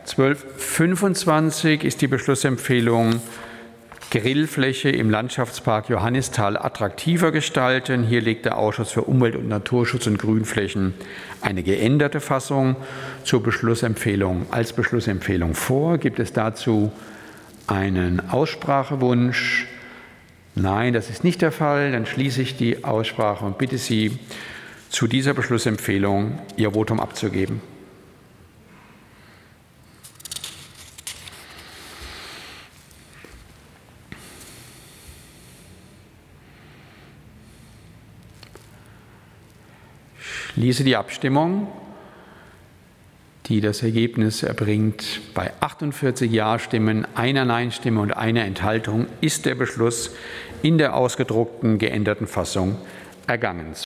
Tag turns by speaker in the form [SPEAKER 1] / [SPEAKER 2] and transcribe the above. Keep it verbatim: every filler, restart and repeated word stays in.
[SPEAKER 1] zwölf fünfundzwanzig ist die Beschlussempfehlung Grillfläche im Landschaftspark Johannisthal attraktiver gestalten. Hier legt der Ausschuss für Umwelt- und Naturschutz und Grünflächen eine geänderte Fassung zur Beschlussempfehlung als Beschlussempfehlung vor. Gibt es dazu einen Aussprachewunsch? Nein, das ist nicht der Fall. Dann schließe ich die Aussprache und bitte Sie, zu dieser Beschlussempfehlung Ihr Votum abzugeben. Ich schließe die Abstimmung, die das Ergebnis erbringt. Bei achtundvierzig Ja-Stimmen, einer Nein-Stimme und einer Enthaltung ist der Beschluss in der ausgedruckten geänderten Fassung ergangen.